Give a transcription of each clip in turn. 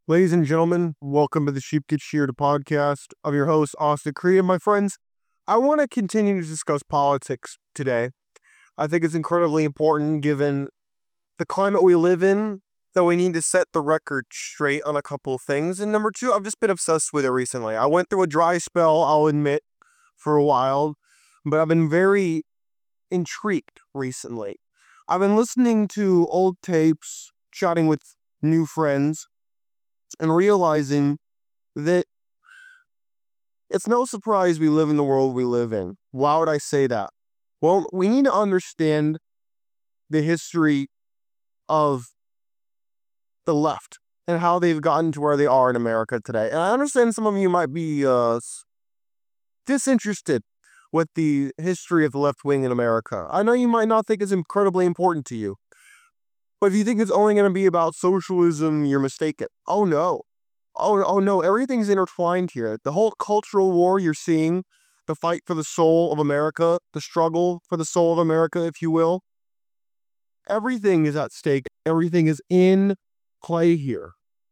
Ladies and gentlemen, welcome to the Sheep Get Sheared podcast. I'm your host, Austin Cree. And my friends, I want to continue to discuss politics today. I think it's incredibly important given the climate we live in that we need to set the record straight on a couple of things. And number two, I've just been obsessed with it recently. I went through a dry spell, I'll admit, for a while, but I've been very intrigued recently. I've been listening to old tapes, chatting with new friends, and realizing that it's no surprise we live in the world we live in. Why would I say that? Well, we need to understand the history of the left and how they've gotten to where they are in America today. And I understand some of you might be disinterested with the history of the left wing in America. I know you might not think it's incredibly important to you. But if you think it's only going to be about socialism, you're mistaken. Oh no. Oh no, everything's intertwined here. The whole cultural war you're seeing, the fight for the soul of America, the struggle for the soul of America, if you will, everything is at stake. Everything is in play here.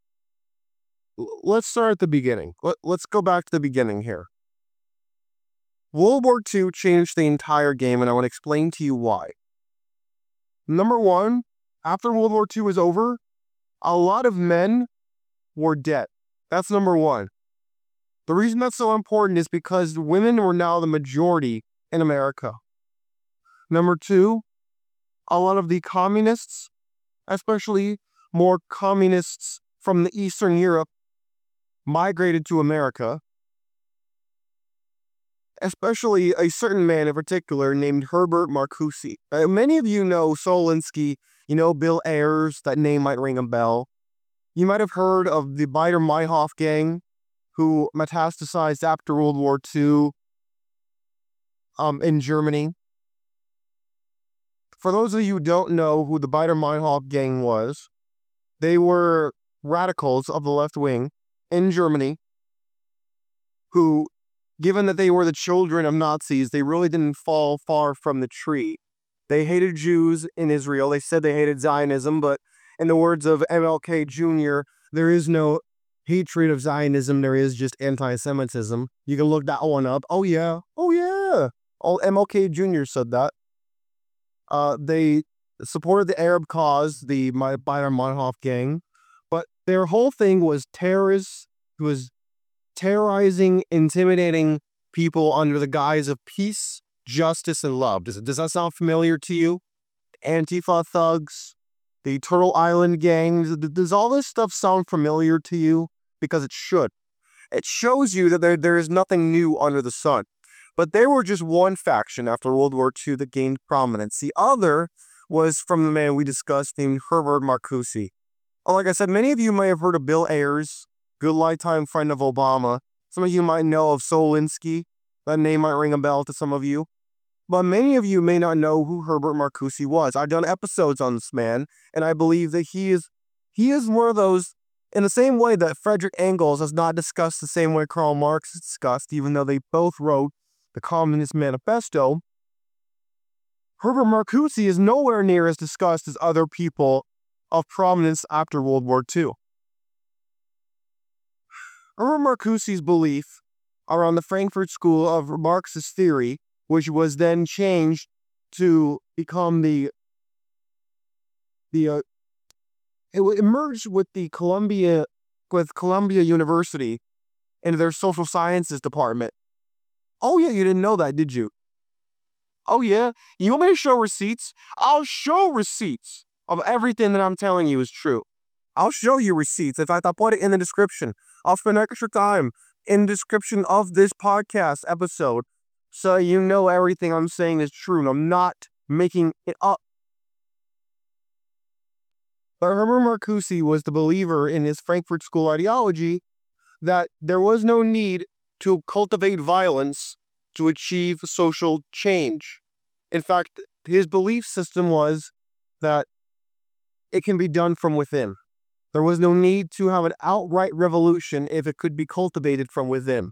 Let's start at the beginning. Let's go back to the beginning here. World War II changed the entire game, and I want to explain to you why. Number one, after World War II was over, a lot of men were dead. That's number one. The reason that's so important is because women were now the majority in America. Number two, a lot of the communists, especially more communists from the Eastern Europe, migrated to America. Especially a certain man in particular named Herbert Marcuse. Many of you know Saul Alinsky, you know Bill Ayers, that name might ring a bell. You might have heard of the Baader-Meinhof gang, who metastasized after World War II in Germany. For those of you who don't know who the Baader-Meinhof gang was, they were radicals of the left wing in Germany who, given that they were the children of Nazis, they really didn't fall far from the tree. They hated Jews in Israel. They said they hated Zionism, but in the words of MLK Jr., there is no hatred of Zionism. There is just anti-Semitism. You can look that one up. Oh, yeah. MLK Jr. said that. They supported the Arab cause, the Baader-Meinhof gang, but their whole thing was terrorists, was terrorizing, intimidating people under the guise of peace, justice, and love. Does that sound familiar to you? Antifa thugs, the Turtle Island gangs. Does all this stuff sound familiar to you? Because it should. It shows you that there is nothing new under the sun. But they were just one faction after World War II that gained prominence. The other was from the man we discussed named Herbert Marcuse. Like I said, many of you may have heard of Bill Ayers, good lifetime friend of Obama. Some of you might know of Saul Alinsky. That name might ring a bell to some of you. But many of you may not know who Herbert Marcuse was. I've done episodes on this man, and I believe that he is one of those, in the same way that Frederick Engels is not discussed the same way Karl Marx is discussed, even though they both wrote the Communist Manifesto. Herbert Marcuse is nowhere near as discussed as other people of prominence after World War II. Herbert Marcuse's belief around the Frankfurt School of Marxist theory, which was then changed to become it emerged with Columbia University into their social sciences department. Oh yeah, you didn't know that, did you? Oh yeah, you want me to show receipts? I'll show receipts of everything that I'm telling you is true. I'll show you receipts. In fact, I'll put it in the description. I'll spend extra time in the description of this podcast episode so you know everything I'm saying is true and I'm not making it up. But Herbert Marcuse was the believer in his Frankfurt School ideology that there was no need to cultivate violence to achieve social change. In fact, his belief system was that it can be done from within. There was no need to have an outright revolution if it could be cultivated from within.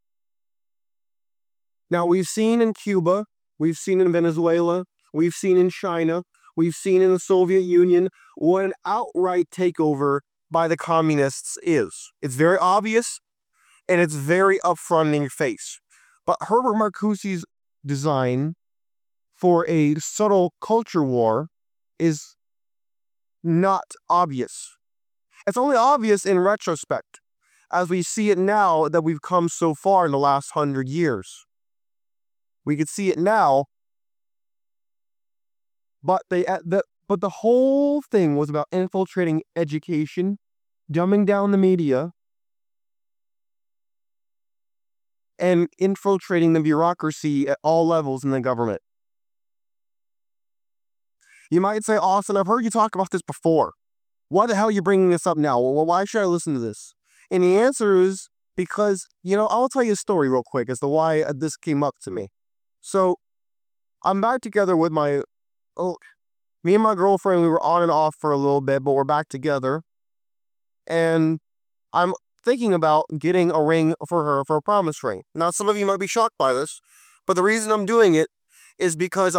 Now, we've seen in Cuba, we've seen in Venezuela, we've seen in China, we've seen in the Soviet Union what an outright takeover by the communists is. It's very obvious and it's very upfront in your face. But Herbert Marcuse's design for a subtle culture war is not obvious. It's only obvious in retrospect, as we see it now that we've come so far in the last 100 years. We could see it now, but the whole thing was about infiltrating education, dumbing down the media, and infiltrating the bureaucracy at all levels in the government. You might say, Austin, I've heard you talk about this before. Why the hell are you bringing this up now? Well, why should I listen to this? And the answer is because, I'll tell you a story real quick as to why this came up to me. So, I'm back together with me and my girlfriend, we were on and off for a little bit, but we're back together. And I'm thinking about getting a ring for her for a promise ring. Now, some of you might be shocked by this, but the reason I'm doing it is because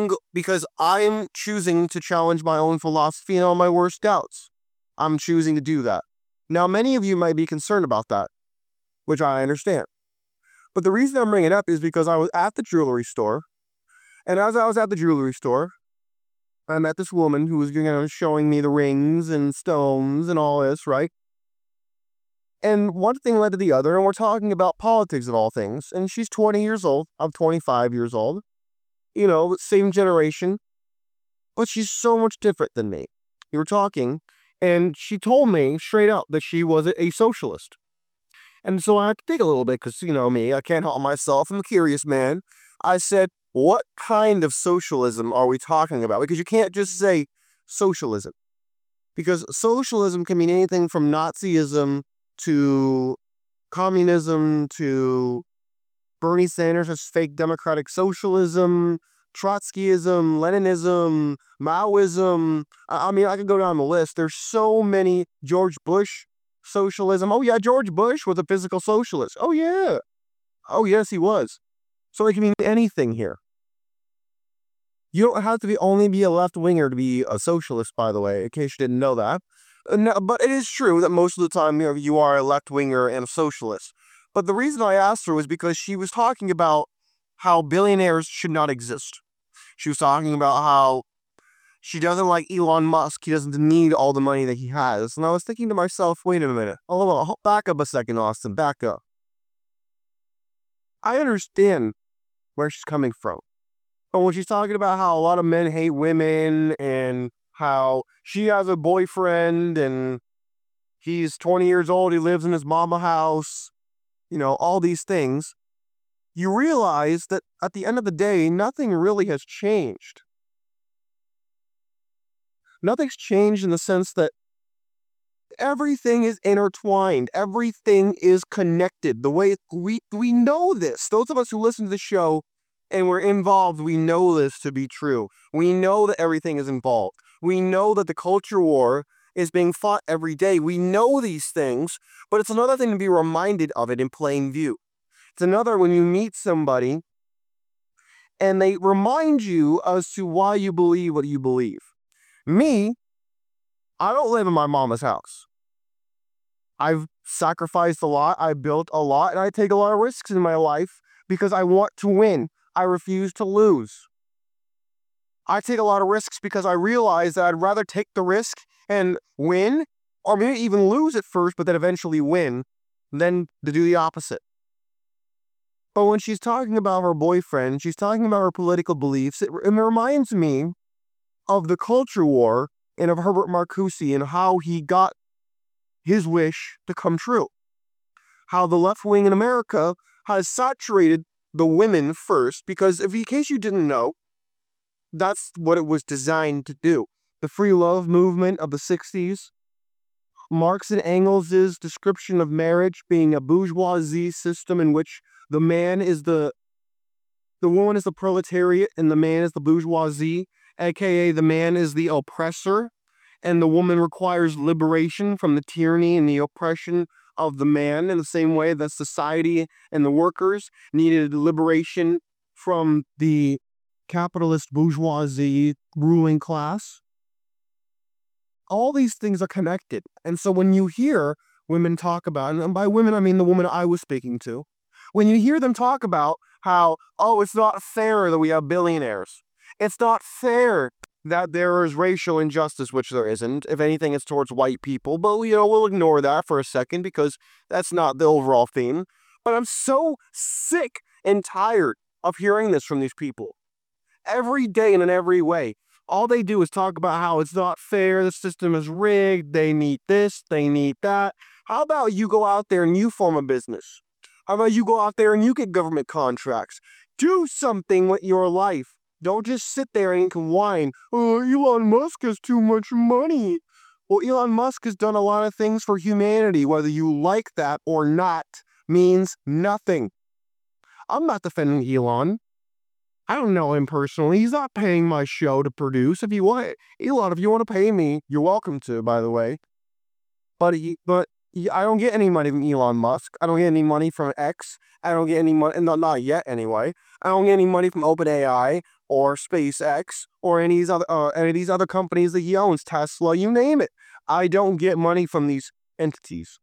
I'm choosing to challenge my own philosophy and all my worst doubts. I'm choosing to do that. Now, many of you might be concerned about that, which I understand. But the reason I'm bringing it up is because I was at the jewelry store, and as I was at the jewelry store, I met this woman who was showing me the rings and stones and all this, right? And one thing led to the other, and we're talking about politics of all things. And she's 20 years old. I'm 25 years old. Same generation. But she's so much different than me. We were talking, and she told me straight out that she was a socialist. And so I had to think a little bit because, me, I can't help myself. I'm a curious man. I said, what kind of socialism are we talking about? Because you can't just say socialism. Because socialism can mean anything from Nazism to communism to Bernie Sanders' fake democratic socialism, Trotskyism, Leninism, Maoism. I mean, I could go down the list. There's so many. George Bush socialism. Oh, yeah, George Bush was a physical socialist. Oh, yeah. Oh, yes, he was. So it can mean anything here. You don't have to only be a left-winger to be a socialist, by the way, in case you didn't know that. No, but it is true that most of the time you are a left-winger and a socialist. But the reason I asked her was because she was talking about how billionaires should not exist. She was talking about how she doesn't like Elon Musk. He doesn't need all the money that he has. And I was thinking to myself, wait a minute. Back up a second, Austin. Back up. I understand where she's coming from. But when she's talking about how a lot of men hate women and how she has a boyfriend and he's 20 years old, he lives in his mama house, all these things, you realize that at the end of the day, nothing really has changed. Nothing's changed in the sense that everything is intertwined. Everything is connected. The way we know this. Those of us who listen to the show and we're involved, we know this to be true. We know that everything is involved. We know that the culture war is being fought every day. We know these things, but it's another thing to be reminded of it in plain view. It's another when you meet somebody and they remind you as to why you believe what you believe. Me, I don't live in my mama's house. I've sacrificed a lot, I built a lot, and I take a lot of risks in my life because I want to win. I refuse to lose. I take a lot of risks because I realize that I'd rather take the risk and win, or maybe even lose at first, but then eventually win, than to do the opposite. But when she's talking about her boyfriend, she's talking about her political beliefs, it reminds me of the culture war and of Herbert Marcuse and how he got his wish to come true. How the left wing in America has saturated the women first, because in case you didn't know, that's what it was designed to do. The free love movement of the 60s, Marx and Engels' description of marriage being a bourgeoisie system in which the woman is the proletariat and the man is the bourgeoisie, aka the man is the oppressor, and the woman requires liberation from the tyranny and the oppression of the man, in the same way that society and the workers needed liberation from the capitalist bourgeoisie ruling class. all these things are connected. And so when you hear women talk about, and by women, I mean the woman I was speaking to, when you hear them talk about how, oh, it's not fair that we have billionaires. It's not fair that there is racial injustice, which there isn't. If anything, it's towards white people. But, we'll ignore that for a second because that's not the overall theme. But I'm so sick and tired of hearing this from these people. Every day and in every way. All they do is talk about how it's not fair, the system is rigged, they need this, they need that. How about you go out there and you form a business? How about you go out there and you get government contracts? Do something with your life. Don't just sit there and whine, oh, Elon Musk has too much money. Well, Elon Musk has done a lot of things for humanity. Whether you like that or not means nothing. I'm not defending Elon. I don't know him personally. He's not paying my show to produce. If you want, Elon, if you want to pay me, you're welcome to, by the way. But I don't get any money from Elon Musk. I don't get any money from X. I don't get any money, not yet anyway. I don't get any money from OpenAI or SpaceX or any of these other companies that he owns, Tesla, you name it. I don't get money from these entities.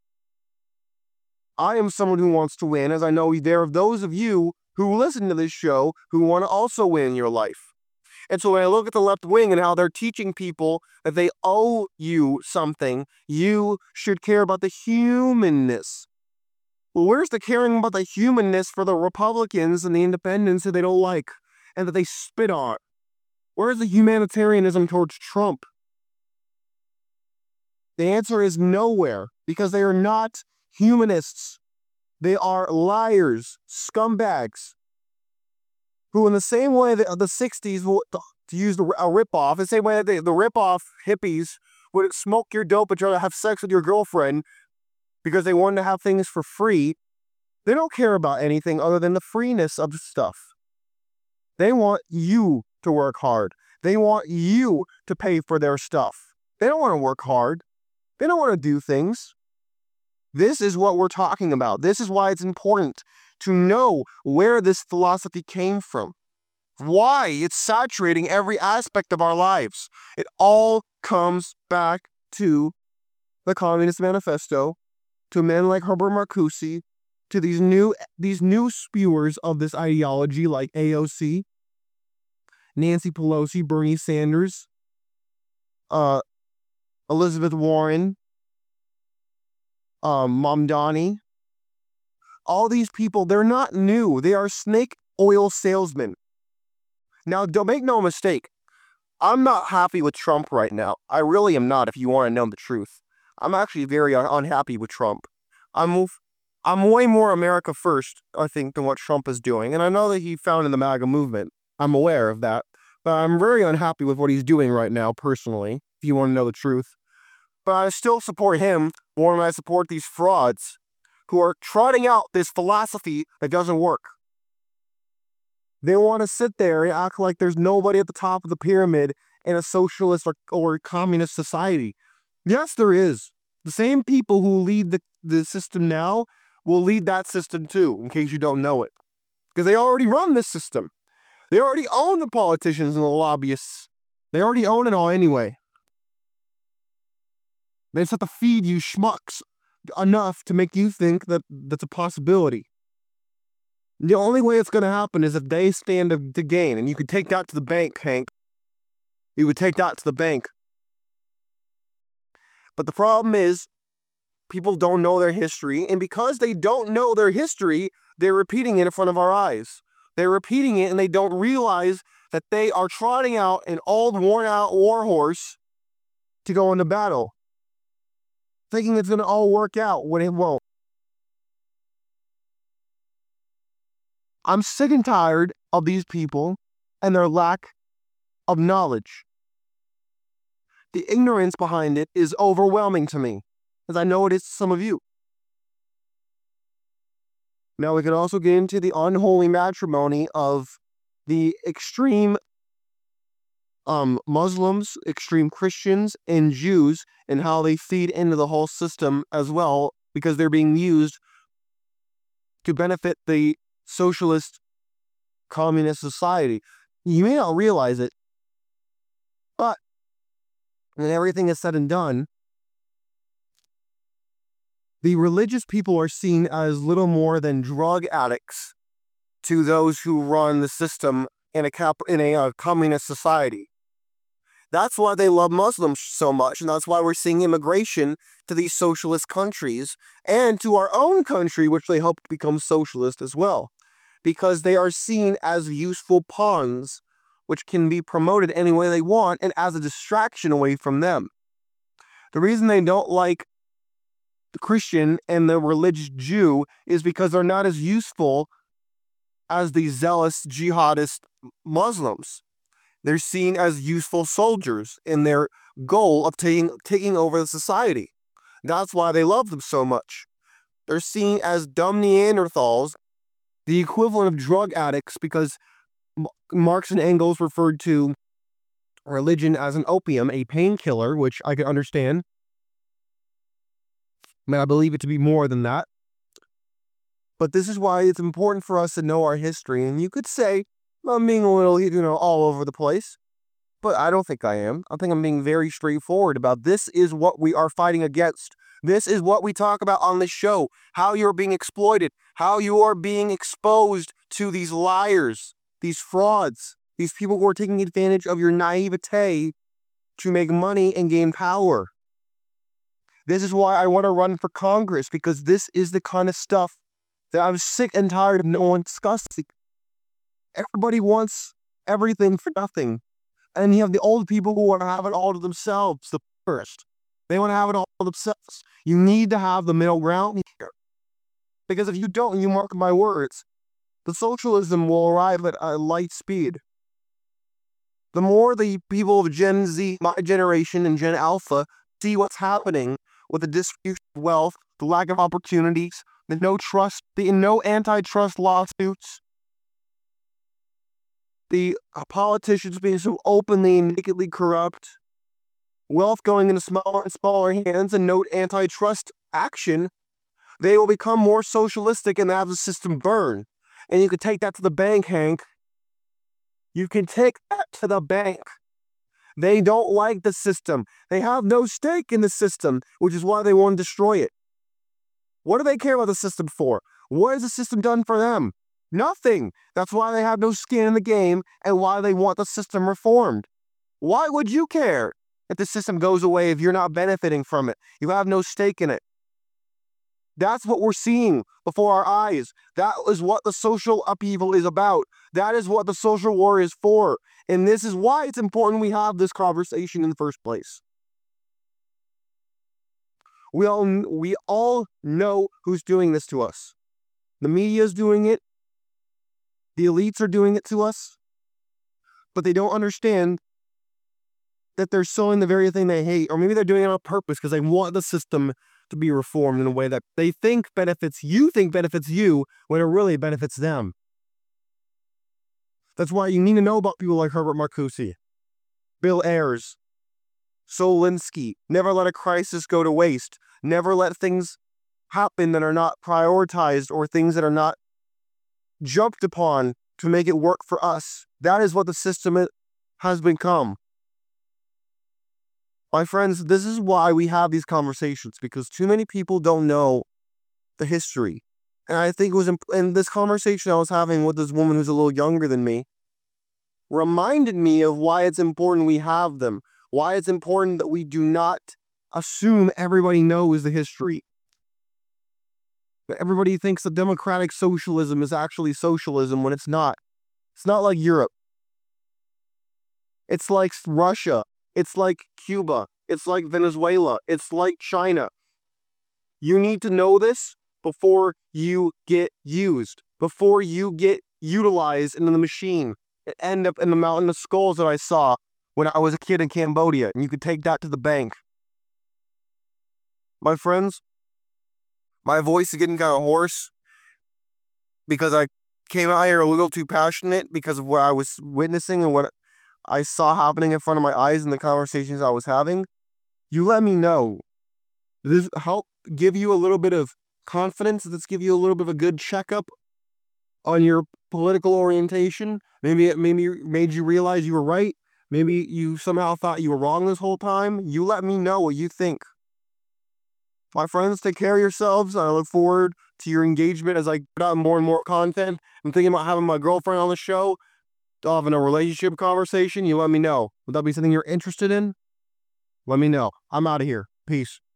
I am someone who wants to win, as I know there are those of you who listen to this show who want to also win your life. And so when I look at the left wing and how they're teaching people that they owe you something, you should care about the humanness. Well, where's the caring about the humanness for the Republicans and the independents that they don't like and that they spit on? Where's the humanitarianism towards Trump? The answer is nowhere, because they are not humanists. They are liars, scumbags, who in the same way that the 60s, to use a ripoff, the same way that the ripoff hippies would smoke your dope and try to have sex with your girlfriend because they wanted to have things for free, they don't care about anything other than the freeness of stuff. They want you to work hard. They want you to pay for their stuff. They don't want to work hard. They don't want to do things. This is what we're talking about. This is why it's important to know where this philosophy came from, why it's saturating every aspect of our lives. It all comes back to the Communist Manifesto, to men like Herbert Marcuse, to these new spewers of this ideology like AOC, Nancy Pelosi, Bernie Sanders, Elizabeth Warren, Mamdani. All these people, they're not new. They are snake oil salesmen. Now, don't make no mistake. I'm not happy with Trump right now. I really am not, if you want to know the truth. I'm actually very unhappy with Trump. I'm way more America first, I think, than what Trump is doing. And I know that he founded the MAGA movement. I'm aware of that. But I'm very unhappy with what he's doing right now, personally, if you want to know the truth. But I still support him more than I support these frauds who are trotting out this philosophy that doesn't work. They want to sit there and act like there's nobody at the top of the pyramid in a socialist or communist society. Yes, there is. The same people who lead the system now will lead that system too, in case you don't know it. Because they already run this system. They already own the politicians and the lobbyists. They already own it all anyway. They just have to feed you schmucks enough to make you think that that's a possibility. The only way it's going to happen is if they stand to gain. And you could take that to the bank, Hank. You would take that to the bank. But the problem is, people don't know their history. And because they don't know their history, they're repeating it in front of our eyes. They're repeating it and they don't realize that they are trotting out an old, worn-out war horse to go into battle, thinking it's going to all work out when it won't. I'm sick and tired of these people and their lack of knowledge. The ignorance behind it is overwhelming to me, as I know it is to some of you. Now we can also get into the unholy matrimony of the extreme Muslims, extreme Christians, and Jews, and how they feed into the whole system as well, because they're being used to benefit the socialist communist society. You may not realize it, but and everything is said and done, the religious people are seen as little more than drug addicts to those who run the system in a communist society. That's why they love Muslims so much, and that's why we're seeing immigration to these socialist countries and to our own country, which they hope to become socialist as well, because they are seen as useful pawns which can be promoted any way they want and as a distraction away from them. The reason they don't like the Christian and the religious Jew is because they're not as useful as the zealous jihadist Muslims. They're seen as useful soldiers in their goal of taking over the society. That's why they love them so much. They're seen as dumb Neanderthals, the equivalent of drug addicts, because Marx and Engels referred to religion as an opium, a painkiller, which I can understand. I believe it to be more than that. But this is why it's important for us to know our history. And you could say, I'm being a little, all over the place. But I don't think I am. I think I'm being very straightforward about this is what we are fighting against. This is what we talk about on this show. How you're being exploited. How you are being exposed to these liars, these frauds, these people who are taking advantage of your naivete to make money and gain power. This is why I want to run for Congress, because this is the kind of stuff that I'm sick and tired of no one discussing. Everybody wants everything for nothing. And you have the old people who want to have it all to themselves, the first. They want to have it all to themselves. You need to have the middle ground here. Because if you don't, you mark my words, the socialism will arrive at a light speed. The more the people of Gen Z, my generation, and Gen Alpha see what's happening with the distribution of wealth, the lack of opportunities, the no antitrust lawsuits, the politicians being so openly and nakedly corrupt, wealth going into smaller and smaller hands, and no antitrust action, they will become more socialistic and have the system burn. And you can take that to the bank, Hank. You can take that to the bank. They don't like the system. They have no stake in the system, which is why they want to destroy it. What do they care about the system for? What has the system done for them? Nothing. That's why they have no skin in the game and why they want the system reformed. Why would you care if the system goes away if you're not benefiting from it? You have no stake in it. That's what we're seeing before our eyes. That is what the social upheaval is about. That is what the social war is for. And this is why it's important we have this conversation in the first place. We all know who's doing this to us. The media is doing it. The elites are doing it to us. But they don't understand that they're sowing the very thing they hate. Or maybe they're doing it on purpose because they want the system to be reformed in a way that they think benefits you when it really benefits them. That's why you need to know about people like Herbert Marcuse, Bill Ayers, Saul Alinsky. Never let a crisis go to waste. Never let things happen that are not prioritized or things that are not jumped upon to make it work for us. That is what the system has become. My friends, this is why we have these conversations, because too many people don't know the history. And I think it was in this conversation I was having with this woman who's a little younger than me, reminded me of why it's important we have them, why it's important that we do not assume everybody knows the history. That everybody thinks that democratic socialism is actually socialism when it's not. It's not like Europe. It's like Russia. It's like Cuba. It's like Venezuela. It's like China. You need to know this before you get used, before you get utilized into the machine and end up in the mountain of skulls that I saw when I was a kid in Cambodia. And you could take that to the bank. My friends, my voice is getting kind of hoarse because I came out here a little too passionate because of what I was witnessing and what I saw happening in front of my eyes in the conversations I was having. You let me know. Does this help give you a little bit of confidence? Does this give you a little bit of a good checkup on your political orientation? Maybe it made you realize you were right. Maybe you somehow thought you were wrong this whole time. You let me know what you think. My friends, take care of yourselves. I look forward to your engagement as I put out more and more content. I'm thinking about having my girlfriend on the show, having a relationship conversation. You let me know. Would that be something you're interested in? Let me know. I'm out of here. Peace.